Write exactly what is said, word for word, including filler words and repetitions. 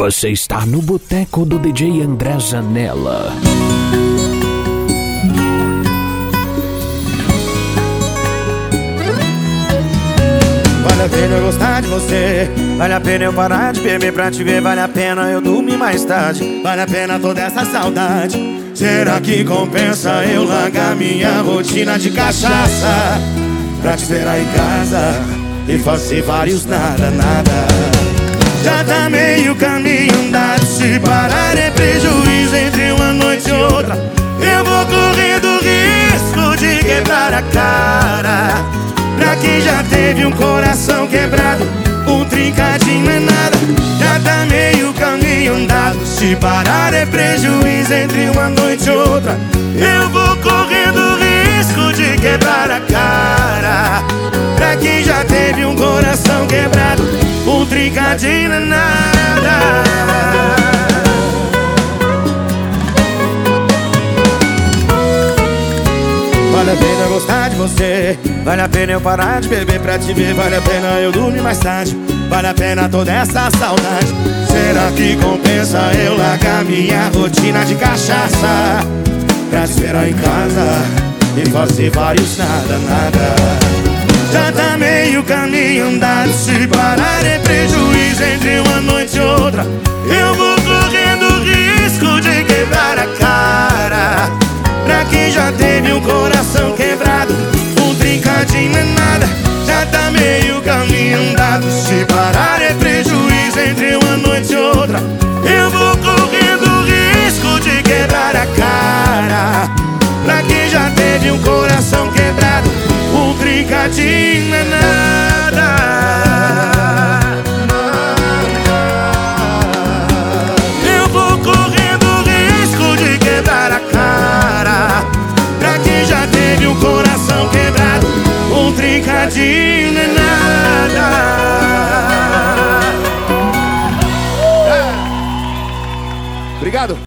Você está no Boteco do D J André Zanella. Vale a pena eu gostar de você, vale a pena eu parar de beber pra te ver, vale a pena eu dormir mais tarde, vale a pena toda essa saudade. Será que compensa eu largar minha rotina de cachaça pra te esperar em casa e fazer vários nada, nada? Já tá meio caminho andado, se parar é prejuízo entre uma noite e outra. Eu vou correndo risco de quebrar a cara. Pra quem já teve um coração quebrado, um trincadinho é nada. Já tá meio caminho andado, se parar é prejuízo entre uma noite e outra. Eu vou correndo risco de quebrar a cara. Pra quem já teve um coração quebrado, um trincadinho é nada. Vale a pena eu gostar de você, vale a pena eu parar de beber pra te ver, vale a pena eu dormir mais tarde, vale a pena toda essa saudade. Será que compensa eu largar minha rotina de cachaça pra te esperar em casa e fazer vários nada, nada? Já tá meio caminho andado, se parar é prejuízo entre uma noite e outra. Eu vou correndo risco de quebrar a cara. Pra quem já teve um coração quebrado, um trincadinho é nada. Já tá meio caminho andado, se parar é prejuízo entre uma noite e outra. Eu vou correndo risco de quebrar a cara. Pra quem já teve um coração quebrado, um trincadinho é nada. Eu vou correndo risco de quebrar a cara. Pra quem já teve um coração quebrado, um trincadinho é nada. Obrigado.